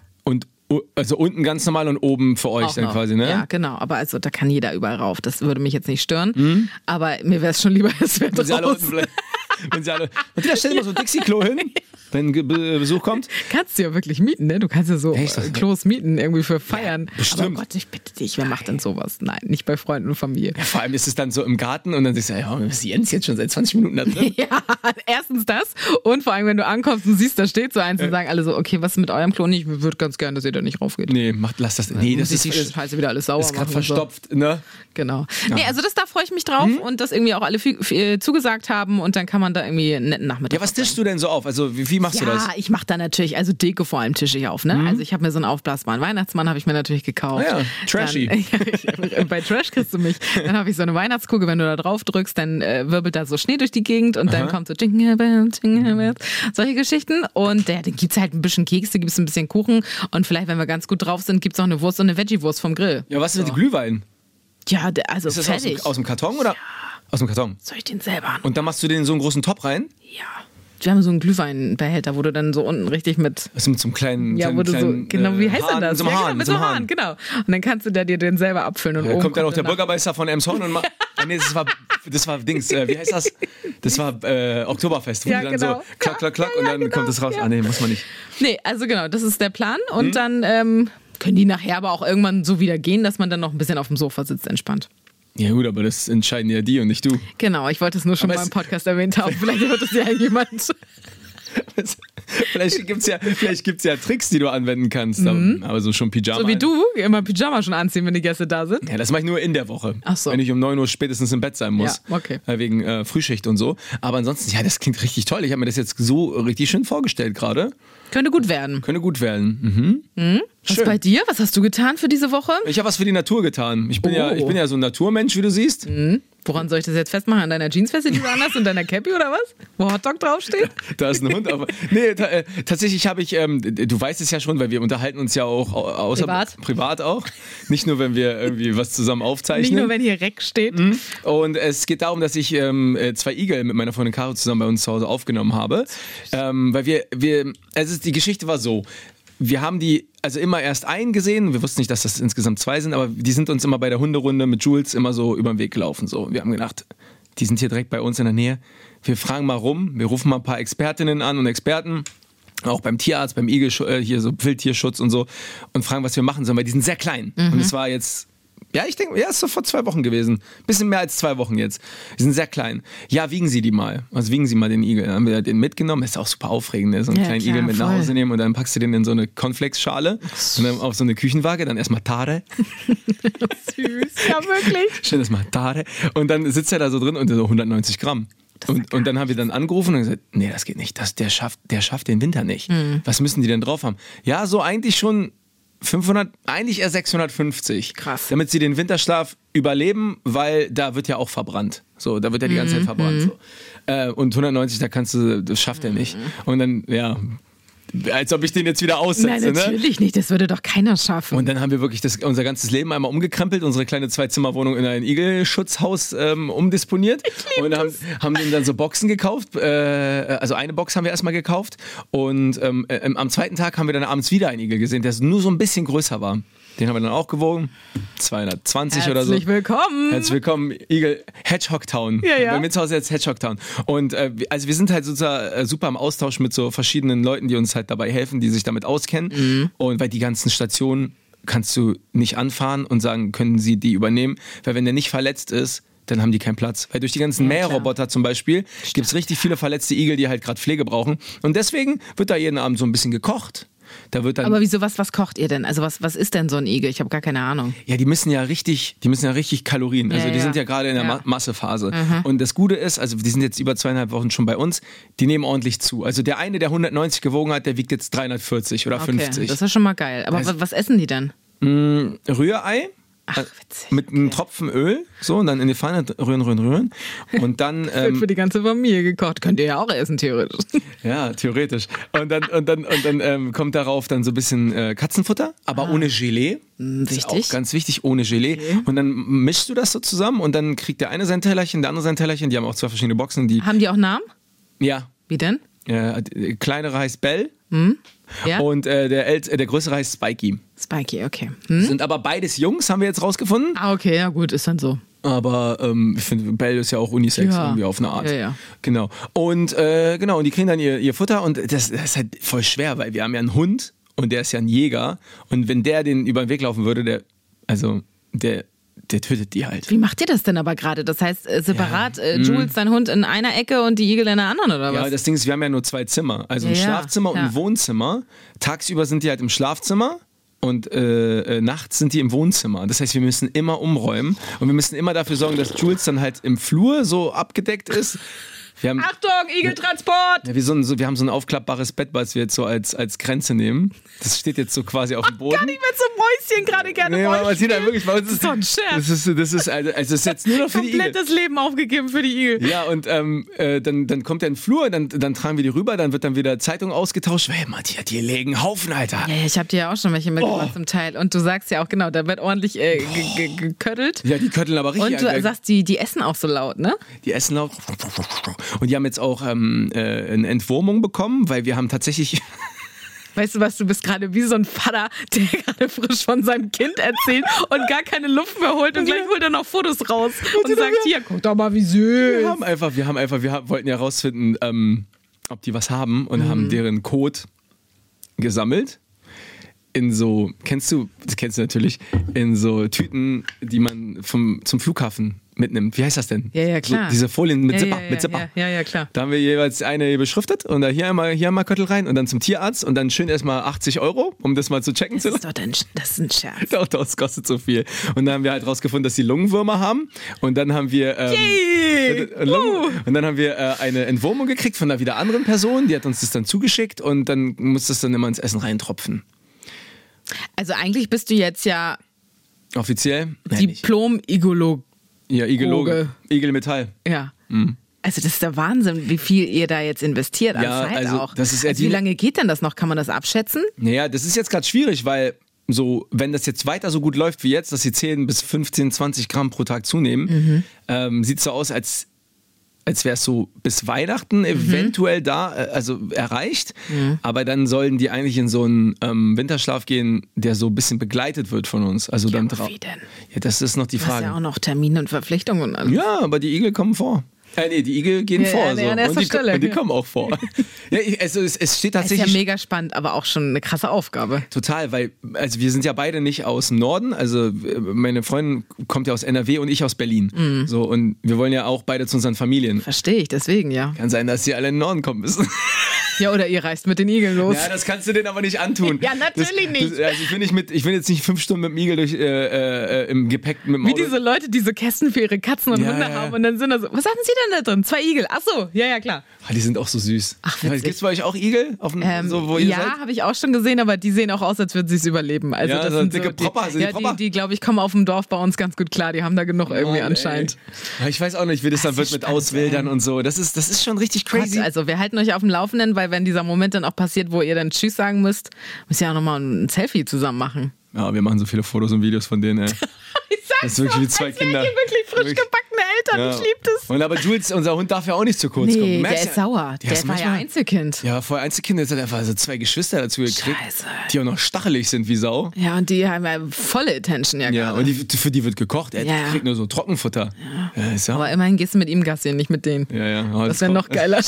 Also unten ganz normal und oben für euch Auch dann noch. quasi, ne? Ja, genau. Aber also da kann jeder überall rauf. Das würde mich jetzt nicht stören. Aber mir wäre es schon lieber, es wäre Wenn sie alle unten draußen. bleiben. Und da stellt immer so ein Dixie-Klo hin. wenn Besuch kommt? Kannst du ja wirklich mieten, ne? Du kannst ja so Klos mieten, irgendwie für Feiern. Ja, bestimmt. Aber Gott, ich bitte dich, wer macht denn sowas? Nein, nicht bei Freunden und Familie. Ja, vor allem ist es dann so im Garten und dann sagst du, ja, ist Jens jetzt schon seit 20 Minuten da drin? Ja, erstens das und vor allem, wenn du ankommst und siehst, da steht so eins und sagen alle so, okay, was ist mit eurem Klo nicht? Ich würde ganz gerne, dass ihr da nicht raufgeht. Nee, lass das. Nee, das ist die Scheiße wieder alles sauer ist gerade machen. verstopft, ne? Genau. Nee, also da freue ich mich drauf und dass irgendwie auch alle zugesagt haben und dann kann man da irgendwie einen netten Nachmittag. Ja, was tischst du denn so auf? Also wie machst du das? Ja, ich mache da natürlich, also Deko vor allem tische ich auf, ne? Also ich habe mir so einen aufblasbaren Weihnachtsmann, habe ich mir natürlich gekauft. Ja, trashy. Dann, bei Trash kriegst du mich. Dann habe ich so eine Weihnachtskugel, wenn du da drauf drückst, dann wirbelt da so Schnee durch die Gegend und dann kommt so Jingle Bells, solche Geschichten. Und dann gibt es halt ein bisschen Kekse, gibt es ein bisschen Kuchen und vielleicht, wenn wir ganz gut drauf sind, gibt es noch eine Wurst und eine Veggie-Wurst vom Grill. Ja, was ist mit Glühwein? Ja, also ist das fertig. aus dem Karton oder? Ja. Aus dem Karton. Soll ich den selber an? Und dann machst du den in so einen großen Topf rein? Ja. Wir haben so einen Glühweinbehälter, wo du dann so unten richtig mit... Also mit so einem kleinen... Ja, wo du so... Genau, wie heißt denn das? So einem Hahn, mit so einem Hahn, genau. Und dann kannst du dir den selber abfüllen. Und oben kommt dann auch der Bürgermeister von Elmshorn und macht... nee, das war Dings, wie heißt das? Das war Oktoberfest, wo ja, dann genau. so klack und dann kommt das raus. Ja. Ah nee, muss man nicht. Nee, also genau, das ist der Plan. Und dann können die nachher aber auch irgendwann so wieder gehen, dass man dann noch ein bisschen auf dem Sofa sitzt, entspannt. Ja gut, aber das entscheiden ja die und nicht du. Genau, ich wollte es nur schon mal im Podcast erwähnt haben. Vielleicht hört es ja jemand. Vielleicht gibt's ja Tricks, die du anwenden kannst. Aber so schon Pyjama. So wie du, immer Pyjama schon anziehen, wenn die Gäste da sind. Ja, das mache ich nur in der Woche. Ach so. Wenn ich um 9 Uhr spätestens im Bett sein muss. Ja, okay. Wegen Frühschicht und so. Aber ansonsten, ja, das klingt richtig toll. Ich habe mir das jetzt so richtig schön vorgestellt gerade. Könnte gut werden. Was Schön. bei dir? Was hast du getan für diese Woche? Ich habe was für die Natur getan. Ich bin ja so ein Naturmensch, wie du siehst. Woran soll ich das jetzt festmachen? An deiner Jeansweste, die du anhast und deiner Cappy oder was? Wo Hotdog draufsteht? Da ist ein Hund. Aber nee, tatsächlich habe ich, du weißt es ja schon, weil wir unterhalten uns ja auch privat auch. Nicht nur, wenn wir irgendwie was zusammen aufzeichnen. Nicht nur, wenn hier Reck steht. Und es geht darum, dass ich 2 Igel mit meiner Freundin Caro zusammen bei uns zu Hause aufgenommen habe. Weil die Geschichte war so. Wir haben die also immer erst einen gesehen. Wir wussten nicht, dass das insgesamt 2 sind, aber die sind uns immer bei der Hunderunde mit Jules immer so über den Weg gelaufen. So. Wir haben gedacht, die sind hier direkt bei uns in der Nähe. Wir fragen mal rum, wir rufen mal ein paar Expertinnen an und Experten, auch beim Tierarzt, beim Igel, hier so Wildtierschutz und so, und fragen, was wir machen sollen, weil die sind sehr klein. Und es war jetzt... Ja, ich denke, es ist so vor 2 Wochen gewesen. Bisschen mehr als 2 Wochen jetzt. Die sind sehr klein. Ja, wiegen Sie die mal. Also wiegen Sie mal den Igel. Dann haben wir den mitgenommen. Das ist auch super aufregend, ne? So einen kleinen Igel mit nach Hause nehmen und dann packst du den in so eine Cornflakes-Schale und dann auf so eine Küchenwaage. Dann erstmal Tare. Süß, ja wirklich. Schön erstmal Tare. Und dann sitzt er da so drin und so 190 Gramm. Und dann haben wir dann angerufen und gesagt, nee, das geht nicht. Der schafft den Winter nicht. Was müssen die denn drauf haben? Ja, so eigentlich schon 500, eigentlich eher 650. Krass. Damit sie den Winterschlaf überleben, weil da wird ja auch verbrannt. So, da wird ja die ganze Zeit verbrannt. So. Und 190, das schafft er nicht. Und dann, ja, als ob ich den jetzt wieder aussetze. Nein, natürlich nicht. Das würde doch keiner schaffen. Und dann haben wir wirklich unser ganzes Leben einmal umgekrempelt, unsere kleine 2-Zimmer-Wohnung in ein Igelschutzhaus umdisponiert. Und haben den dann so Boxen gekauft. Also eine Box haben wir erstmal gekauft. Und am zweiten Tag haben wir dann abends wieder einen Igel gesehen, der nur so ein bisschen größer war. Den haben wir dann auch gewogen. 220 oder so. Herzlich willkommen. Herzlich willkommen, Igel. Hedgehog Town. Ja. Bei mir zu Hause jetzt Hedgehog Town. Und also wir sind halt sozusagen super im Austausch mit so verschiedenen Leuten, die uns halt dabei helfen, die sich damit auskennen. Und weil die ganzen Stationen kannst du nicht anfahren und sagen, können sie die übernehmen. Weil wenn der nicht verletzt ist, dann haben die keinen Platz. Weil durch die ganzen Mähroboter zum Beispiel gibt es richtig viele verletzte Igel, die halt gerade Pflege brauchen. Und deswegen wird da jeden Abend so ein bisschen gekocht. Da wird dann, aber wieso, was kocht ihr denn? Also was ist denn so ein Igel? Ich habe gar keine Ahnung. Ja, die müssen ja richtig Kalorien. Also die sind ja gerade in der Massephase. Und das Gute ist, also die sind jetzt über 2,5 Wochen schon bei uns, die nehmen ordentlich zu. Also der eine, der 190 gewogen hat, der wiegt jetzt 340 oder 50. Das ist schon mal geil. Aber was essen die denn? Rührei. Ach, witzig. Mit einem Tropfen Öl, so, und dann in die Pfanne rühren. Und dann. Wird für die ganze Familie gekocht. Könnt ihr ja auch essen, theoretisch. Ja, theoretisch. Und dann kommt darauf dann so ein bisschen Katzenfutter, aber ohne Gelee. Wichtig. Ist auch ganz wichtig, ohne Gelee. Okay. Und dann mischst du das so zusammen und dann kriegt der eine sein Tellerchen, der andere sein Tellerchen. Die haben auch 2 verschiedene Boxen. Haben die auch Namen? Ja. Wie denn? Kleinere heißt Bell. Ja? Und der größere heißt Spikey. Spikey, okay. Sind aber beides Jungs, haben wir jetzt rausgefunden. Ah, okay, ja gut, ist dann so. Aber ich finde, Bell ist ja auch Unisex irgendwie auf eine Art. Ja. Genau. Und und die kriegen dann ihr Futter und das ist halt voll schwer, weil wir haben ja einen Hund und der ist ja ein Jäger und wenn der den über den Weg laufen würde, der tötet die halt. Wie macht ihr das denn aber gerade? Das heißt, separat Jules, dein Hund in einer Ecke und die Igel in der anderen, oder was? Ja, das Ding ist, wir haben ja nur 2 Zimmer. Also ein Schlafzimmer und ein Wohnzimmer. Tagsüber sind die halt im Schlafzimmer und nachts sind die im Wohnzimmer. Das heißt, wir müssen immer umräumen und wir müssen immer dafür sorgen, dass Jules dann halt im Flur so abgedeckt ist. Achtung, Igeltransport! Ja, wir haben so ein aufklappbares Bett, was wir jetzt so als Grenze nehmen. Das steht jetzt so quasi auf dem Boden. Gar nicht mit so Mäuschen gerade gerne. Nee, man sieht da wirklich, das ist doch ein Scherz. Das ist jetzt nur noch für die Igel. Komplettes Leben aufgegeben für die Igel. Ja, und dann kommt der in den Flur, dann tragen wir die rüber, dann wird dann wieder Zeitung ausgetauscht. Hey, Matthias, die legen einen Haufen, Alter. Ja, ich habe dir ja auch schon welche mitgebracht zum Teil. Und du sagst ja auch, genau, da wird ordentlich geköttelt. Ja, die kötteln aber richtig. Und du sagst, die essen auch so laut, ne? Die essen laut. Und die haben jetzt auch eine Entwurmung bekommen, weil wir haben tatsächlich... Weißt du was, du bist gerade wie so ein Vater, der gerade frisch von seinem Kind erzählt und gar keine Luft mehr holt und gleich holt er noch Fotos raus und sagt, hier, guck doch mal, wie süß. Wir wollten ja rausfinden, ob die was haben und haben deren Code gesammelt. In so, das kennst du natürlich, in so Tüten, die man zum Flughafen mitnimmt. Wie heißt das denn? Ja, klar. So, diese Folien mit Zipper. Ja, klar. Da haben wir jeweils eine beschriftet und da hier einmal Köttel rein und dann zum Tierarzt und dann schön erstmal 80 €, um das mal zu checken. Das ist ein Scherz. Doch, das kostet so viel. Und dann haben wir halt rausgefunden, dass die Lungenwürmer haben und dann haben wir eine Entwurmung gekriegt von einer wieder anderen Person, die hat uns das dann zugeschickt und dann muss das dann immer ins Essen reintropfen. Also eigentlich bist du jetzt ja offiziell Diplom-Igologe. Ja, Igologe. Igelmetall. Ja. Also das ist der Wahnsinn, wie viel ihr da jetzt investiert an Zeit also, auch. Das ist wie lange geht denn das noch? Kann man das abschätzen? Naja, das ist jetzt gerade schwierig, weil so, wenn das jetzt weiter so gut läuft wie jetzt, dass sie 10 bis 15, 20 Gramm pro Tag zunehmen, sieht es so aus, als wäre es so bis Weihnachten eventuell erreicht. Aber dann sollen die eigentlich in so einen Winterschlaf gehen, der so ein bisschen begleitet wird von uns. Also dann drauf. Wie denn? Ja, das ist noch die Frage. Du hast ja auch noch Termine und Verpflichtungen und alles. Ja, aber die Igel kommen vor. Die Igel gehen vor. An erster Stelle. Und die kommen auch vor. Ja, also es steht tatsächlich. Das ist ja mega spannend, aber auch schon eine krasse Aufgabe. Total, weil wir sind ja beide nicht aus dem Norden. Also meine Freundin kommt ja aus NRW und ich aus Berlin. So, und wir wollen ja auch beide zu unseren Familien. Verstehe ich, deswegen ja. Kann sein, dass sie alle in den Norden kommen müssen. Ja, oder ihr reist mit den Igeln los. Ja, das kannst du denen aber nicht antun. Ja, natürlich nicht. Also ich will jetzt nicht 5 Stunden mit dem Igel im Gepäck mit dem Auto. Wie diese Leute, die so Kästen für ihre Katzen und Hunde haben und dann sind da so, was hatten sie denn da drin? 2 Igel. Ach so, ja, klar. Die sind auch so süß. Ach, witzig. Gibt es bei euch auch Igel? Wo ihr seid? Habe ich auch schon gesehen, aber die sehen auch aus, als würden sie es überleben. Also ja, das so sind dicke Propper. Die glaube ich, kommen auf dem Dorf bei uns ganz gut klar. Die haben da genug irgendwie anscheinend. Ich weiß auch nicht, wie das dann wird mit Auswildern und so. Das ist schon richtig crazy. Also wir halten euch auf dem Laufenden, weil wenn dieser Moment dann auch passiert, wo ihr dann Tschüss sagen müsst ihr ja auch nochmal ein Selfie zusammen machen. Ja, wir machen so viele Fotos und Videos von denen, ey. Das ist wirklich wie 2 Kinder. Die wirklich frisch gebackene Eltern, ich liebe das. Und aber Jules, unser Hund, darf ja auch nicht zu kurz kommen. Der ist sauer. Der war ja Einzelkind. Ja, vorher Einzelkind, jetzt hat er einfach so 2 Geschwister dazu gekriegt, Scheiße. die auch noch stachelig sind wie Sau. Ja, und die haben ja volle Attention ja gerade. Ja, und für die wird gekocht. Er kriegt nur so Trockenfutter. Ja. Aber immerhin gehst du mit ihm Gassi, nicht mit denen. Ja. Das wäre noch geiler.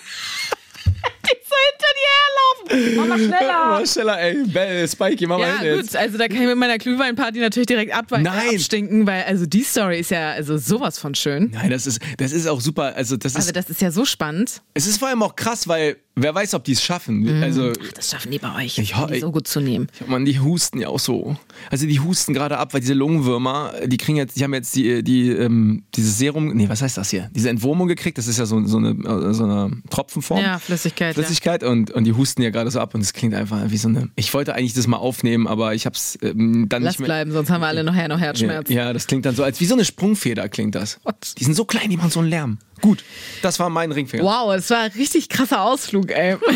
Mach mal schneller. Mach schneller, ey. Spikey, mach mal hin jetzt. Gut, also da kann ich mit meiner Glühweinparty natürlich direkt abstinken, weil also die Story ist ja also sowas von schön. Nein, das ist auch super. Also das ist ja so Es ist vor allem auch krass, weil wer weiß, ob die es schaffen. Also, das schaffen die bei euch, die so gut zu nehmen. Die husten ja auch so. Also die husten gerade ab, weil diese Lungenwürmer, die haben jetzt dieses Serum, was heißt das hier? Diese Entwurmung gekriegt, das ist ja so eine Tropfenform. Ja, Flüssigkeit. Und die husten ja gerade so ab und es klingt einfach wie so eine... Ich wollte eigentlich das mal aufnehmen, aber ich hab's dann Lass nicht mehr... bleiben, sonst haben wir alle noch Herzschmerz. Ja, das klingt dann so, als wie so eine Sprungfeder klingt das. Die sind so klein, die machen so einen Lärm. Gut, das war mein Ringfinger. Wow, es war ein richtig krasser Ausflug, ey.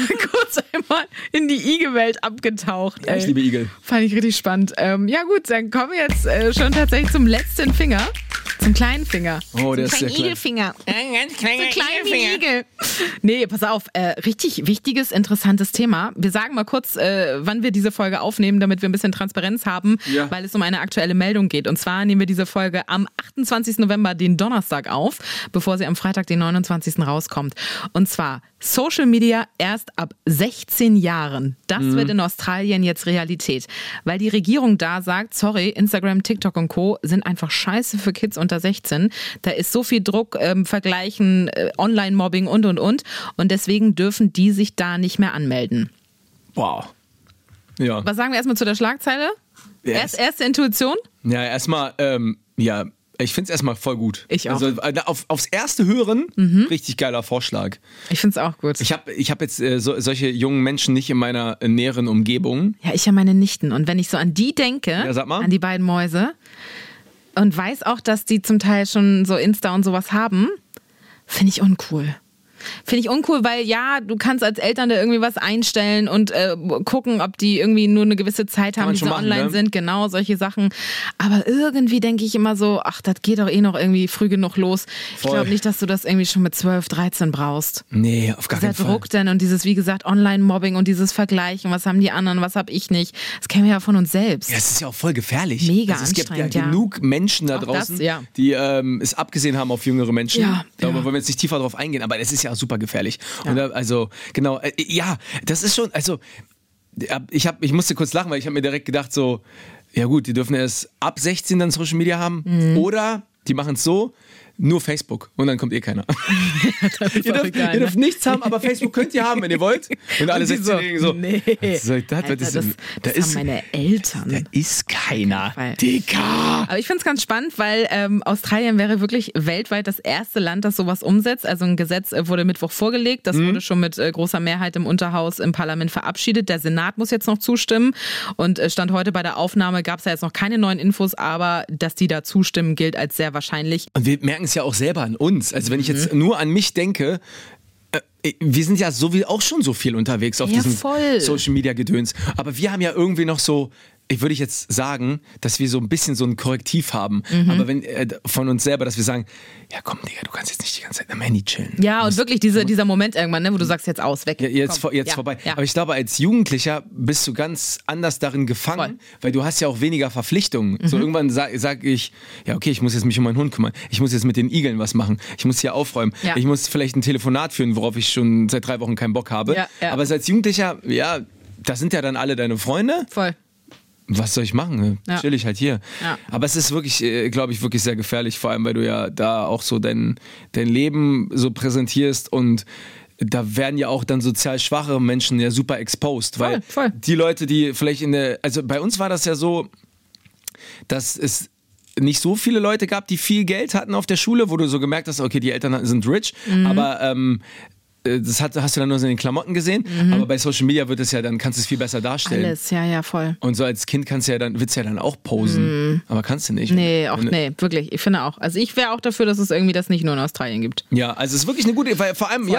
kurz einmal in die Igel-Welt abgetaucht. Ja, ich liebe Igel. Fand ich richtig spannend. Ja gut, dann kommen wir jetzt schon tatsächlich zum letzten Finger. Zum kleinen Finger. Oh, der ist sehr klein. Igelfinger. Ganz kleiner so klein wie ein Igel. Nee, pass auf. Richtig wichtiges, interessantes Thema. Wir sagen mal kurz, wann wir diese Folge aufnehmen, damit wir ein bisschen Transparenz haben, weil es um eine aktuelle Meldung geht. Und zwar nehmen wir diese Folge am 28. November, den Donnerstag auf, bevor sie am Freitag, den 29. rauskommt. Und zwar Social Media erst ab 16 Jahren. Das wird in Australien jetzt Realität. Weil die Regierung da sagt, sorry, Instagram, TikTok und Co. sind einfach scheiße für Kids unter 16. Da ist so viel Druck, Vergleichen, Online-Mobbing und. Und deswegen dürfen die sich da nicht mehr anmelden. Wow. Ja. Was sagen wir erstmal zu der Schlagzeile? Erste Intuition? Ja, erstmal, ich finde es erstmal voll gut. Ich auch. Also aufs erste Hören, richtig geiler Vorschlag. Ich finde es auch gut. Ich hab jetzt solche jungen Menschen nicht in meiner näheren Umgebung. Ja, ich habe meine Nichten. Und wenn ich so an die denke, sag mal. an die beiden Mäuse, und weiß auch, dass die zum Teil schon so Insta und sowas haben, finde ich uncool. Finde ich uncool, weil ja, du kannst als Eltern da irgendwie was einstellen und gucken, ob die irgendwie nur eine gewisse Zeit haben, die so online sind, genau, solche Sachen. Aber irgendwie denke ich immer so, ach, das geht doch eh noch irgendwie früh genug los. Ich glaube nicht, dass du das irgendwie schon mit 12, 13 brauchst. Nee, auf gar keinen Fall. Dieser Druck denn und dieses, wie gesagt, Online-Mobbing und dieses Vergleichen, was haben die anderen, was habe ich nicht. Das kennen wir ja von uns selbst. Ja, es ist ja auch voll gefährlich. Mega also es gibt anstrengend, ja genug Menschen da auch draußen, das, die es abgesehen haben auf jüngere Menschen. Ja, Darüber wollen wir jetzt nicht tiefer drauf eingehen, aber es ist ja super gefährlich. Ja. Und also, genau, das ist schon, also, ich musste kurz lachen, weil ich habe mir direkt gedacht so, ja gut, die dürfen erst ab 16 dann Social Media haben oder die machen es so, nur Facebook und dann kommt keiner. Ihr dürft nichts haben, aber Facebook könnt ihr haben, wenn ihr wollt. Und alle 16-Jährigen so, nee. Das haben meine Eltern. Da ist keiner. Digga. Aber ich finde es ganz spannend, weil Australien wäre wirklich weltweit das erste Land, das sowas umsetzt. Also ein Gesetz wurde Mittwoch vorgelegt. Das wurde schon mit großer Mehrheit im Unterhaus im Parlament verabschiedet. Der Senat muss jetzt noch zustimmen. Und Stand heute bei der Aufnahme gab es ja jetzt noch keine neuen Infos, aber dass die da zustimmen, gilt als sehr wahrscheinlich. Und wir merken es ja auch selber an uns. Also wenn ich jetzt nur an mich denke, wir sind ja auch schon so viel unterwegs auf diesem Social Media Gedöns. Aber wir haben ja irgendwie noch so, würde ich jetzt sagen, dass wir so ein bisschen so ein Korrektiv haben. Aber wenn von uns selber, dass wir sagen, ja komm Digga, du kannst jetzt nicht die ganze Zeit am Handy chillen. Ja, und wirklich dieser Moment irgendwann, ne, wo du sagst, jetzt aus, weg. Ja, jetzt vorbei. Ja. Aber ich glaube, als Jugendlicher bist du ganz anders darin gefangen, weil du hast ja auch weniger Verpflichtungen. So irgendwann sag ich, ja okay, ich muss jetzt mich um meinen Hund kümmern. Ich muss jetzt mit den Igeln was machen. Ich muss hier aufräumen. Ja. Ich muss vielleicht ein Telefonat führen, worauf ich schon seit 3 Wochen keinen Bock habe. Ja. Aber als Jugendlicher, das sind ja dann alle deine Freunde. Voll. Was soll ich machen? Chill ich halt hier. Ja. Aber es ist wirklich, glaube ich, wirklich sehr gefährlich, vor allem, weil du ja da auch so dein Leben so präsentierst und da werden ja auch dann sozial schwache Menschen ja super exposed, weil die Leute, die vielleicht also bei uns war das ja so, dass es nicht so viele Leute gab, die viel Geld hatten auf der Schule, wo du so gemerkt hast, okay, die Eltern sind rich, aber das hast du dann nur so in den Klamotten gesehen, aber bei Social Media wird es ja dann, kannst du es viel besser darstellen. Alles, ja, voll. Und so als Kind willst du ja dann auch posen, aber kannst du nicht. Nee, wirklich, ich finde auch. Also ich wäre auch dafür, dass es irgendwie das nicht nur in Australien gibt. Ja, also es ist wirklich eine gute, weil vor allem,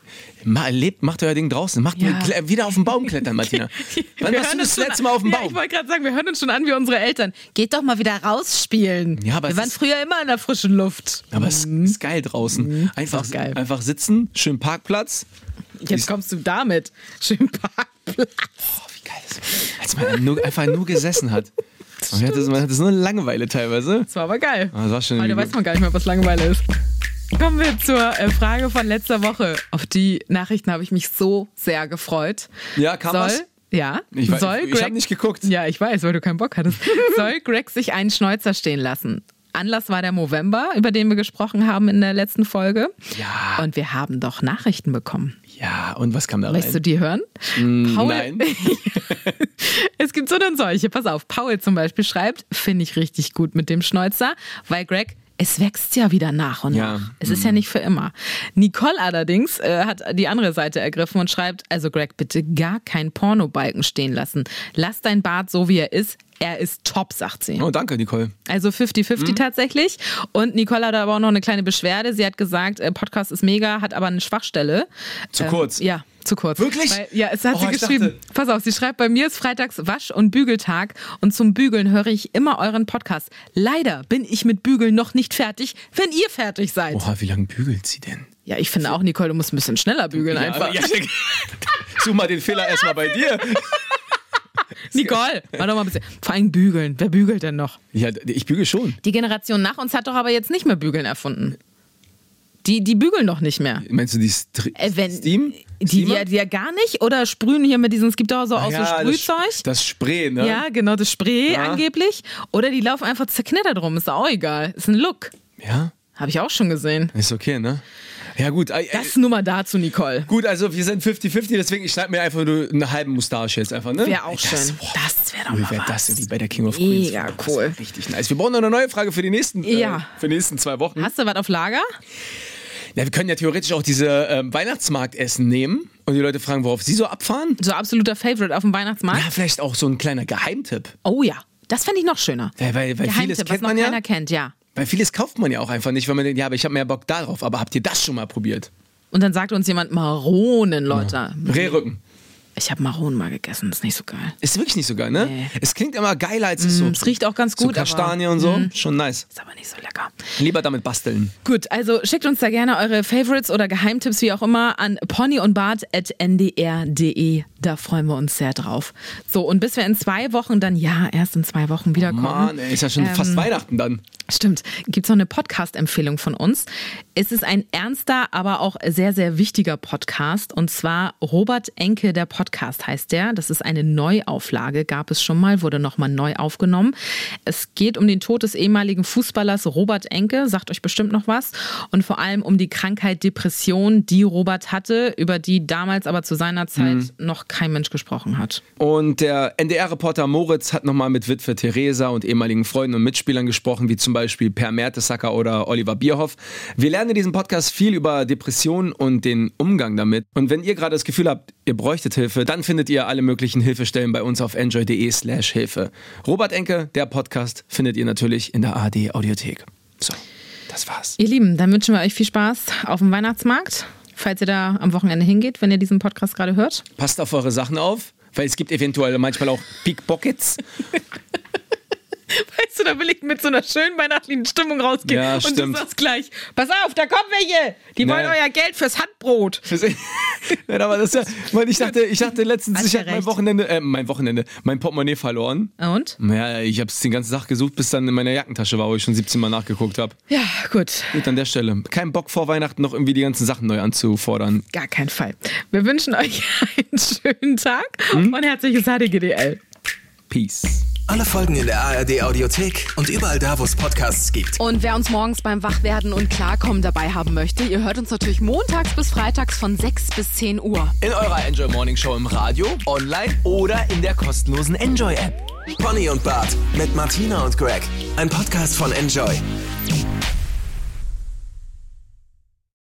macht euer Ding draußen. Wieder auf den Baum klettern, Martina. Wann warst du das letzte Mal auf dem Baum? Ich wollte gerade sagen, wir hören uns schon an wie unsere Eltern. Geht doch mal wieder rausspielen. Ja, aber wir waren früher immer in der frischen Luft. Aber es ist geil draußen. Einfach sitzen, schön Parkplatz. Jetzt kommst du damit. Schön Parkplatz. Oh, wie geil das ist. Als man einfach nur gesessen hat. Man hatte so eine Langeweile teilweise. Das war aber geil. Heute weiß man gar nicht mehr, was Langeweile ist. Kommen wir zur Frage von letzter Woche. Auf die Nachrichten habe ich mich so sehr gefreut. Ja, kam was? Ja. Ich habe nicht geguckt. Ja, ich weiß, weil du keinen Bock hattest. Soll Greg sich einen Schnäuzer stehen lassen? Anlass war der Movember, über den wir gesprochen haben in der letzten Folge. Ja. Und wir haben doch Nachrichten bekommen. Ja, und was kam da rein? Möchtest du die hören? Paul, nein. Es gibt so und solche. Pass auf, Paul zum Beispiel schreibt, finde ich richtig gut mit dem Schnäuzer, weil Greg, es wächst ja wieder nach und nach. Es ist ja nicht für immer. Nicole allerdings hat die andere Seite ergriffen und schreibt, also Greg, bitte gar kein Pornobalken stehen lassen. Lass dein Bart so, wie er ist. Er ist top, sagt sie. Oh, danke, Nicole. Also 50-50 tatsächlich. Und Nicole hat aber auch noch eine kleine Beschwerde. Sie hat gesagt, Podcast ist mega, hat aber eine Schwachstelle. Zu kurz. Ja, zu kurz. Wirklich? Weil, ja, es hat sie ich geschrieben. Pass auf, sie schreibt, bei mir ist freitags Wasch- und Bügeltag und zum Bügeln höre ich immer euren Podcast. Leider bin ich mit Bügeln noch nicht fertig, wenn ihr fertig seid. Oha, wie lange bügelt sie denn? Ja, ich finde auch, Nicole, du musst ein bisschen schneller bügeln einfach. Ja, such mal den Fehler erstmal bei dir. Nicole, warte mal ein bisschen. Vor allem bügeln. Wer bügelt denn noch? Ja, ich bügel schon. Die Generation nach uns hat doch aber jetzt nicht mehr bügeln erfunden. Die bügeln doch nicht mehr. Meinst du die Steam? Die ja gar nicht? Oder sprühen hier mit diesem, es gibt auch so, so Sprühzeug? Das Spray, ne? Ja, genau, das Spray angeblich. Oder die laufen einfach zerknittert rum, ist auch egal. Ist ein Look. Ja? Habe ich auch schon gesehen. Ist okay, ne? Ja gut. Das nur mal dazu, Nicole. Gut, also wir sind 50-50, deswegen ich schneide mir einfach nur einen halben Mustache jetzt einfach, ne? Wäre auch schön. Das wäre doch mal wäre was. das wie bei der King of Queens. Mega cool. Richtig nice. Wir brauchen noch eine neue Frage für die nächsten, für die nächsten 2 Wochen. Hast du was auf Lager? Ja, wir können ja theoretisch auch diese Weihnachtsmarktessen nehmen und die Leute fragen, worauf sie so abfahren. So absoluter Favorite auf dem Weihnachtsmarkt? Ja, vielleicht auch so ein kleiner Geheimtipp. Oh ja, das fände ich noch schöner. Weil vieles was kennt noch man ja. keiner kennt, ja. Weil vieles kauft man ja auch einfach nicht, weil man denkt, ja, aber ich habe mehr Bock darauf. Aber habt ihr das schon mal probiert? Und dann sagt uns jemand Maronen, Leute. Rehrücken. Ich habe Maronen mal gegessen, ist nicht so geil. Ist wirklich nicht so geil, ne? Nee. Es klingt immer geiler, als es so. Es riecht auch ganz So gut, Kastanie aber und so, schon nice. ist aber nicht so lecker. Lieber damit basteln. Gut, also schickt uns da gerne eure Favorites oder Geheimtipps, wie auch immer, an ponyundbart@ndr.de. Da freuen wir uns sehr drauf. So, und bis wir in 2 Wochen dann, erst in 2 Wochen wiederkommen. Mann, ey, ist ja schon fast Weihnachten dann. Stimmt. Gibt es noch eine Podcast-Empfehlung von uns? Es ist ein ernster, aber auch sehr, sehr wichtiger Podcast. Und zwar Robert Enke, der Podcast heißt der. Das ist eine Neuauflage, gab es schon mal, wurde nochmal neu aufgenommen. Es geht um den Tod des ehemaligen Fußballers Robert Enke, sagt euch bestimmt noch was. Und vor allem um die Krankheit Depression, die Robert hatte, über die damals aber zu seiner Zeit noch kein Mensch gesprochen hat. Und der NDR-Reporter Moritz hat nochmal mit Witwe Theresa und ehemaligen Freunden und Mitspielern gesprochen, wie zum Beispiel Per Mertesacker oder Oliver Bierhoff. Wir lernen in diesem Podcast viel über Depressionen und den Umgang damit. Und wenn ihr gerade das Gefühl habt, ihr bräuchtet Hilfe, dann findet ihr alle möglichen Hilfestellen bei uns auf enjoy.de/Hilfe. Robert Enke, der Podcast, findet ihr natürlich in der ARD-Audiothek. So, das war's. Ihr Lieben, dann wünschen wir euch viel Spaß auf dem Weihnachtsmarkt, falls ihr da am Wochenende hingeht, wenn ihr diesen Podcast gerade hört. Passt auf eure Sachen auf, weil es gibt eventuell manchmal auch Pickpockets. Weißt du, da will ich mit so einer schönen weihnachtlichen Stimmung rausgehen. Ja, und stimmt. du sagst gleich, pass auf, da kommen welche. Die wollen euer Geld fürs Handbrot. Nein, aber das ist ja, weil ich dachte letztens, Hast ich ja habe recht. mein Portemonnaie verloren. Und? Ja, ich habe es den ganzen Tag gesucht, bis dann in meiner Jackentasche war, wo ich schon 17 Mal nachgeguckt habe. Ja, gut. Gut, an der Stelle. Kein Bock vor Weihnachten noch irgendwie die ganzen Sachen neu anzufordern. Gar keinen Fall. Wir wünschen euch einen schönen Tag und herzliches HDGDL. Peace. Alle Folgen in der ARD-Audiothek und überall da, wo es Podcasts gibt. Und wer uns morgens beim Wachwerden und Klarkommen dabei haben möchte, ihr hört uns natürlich montags bis freitags von 6 bis 10 Uhr. In eurer Enjoy Morning Show im Radio, online oder in der kostenlosen Enjoy-App. Pony und Bart mit Martina und Greg. Ein Podcast von Enjoy.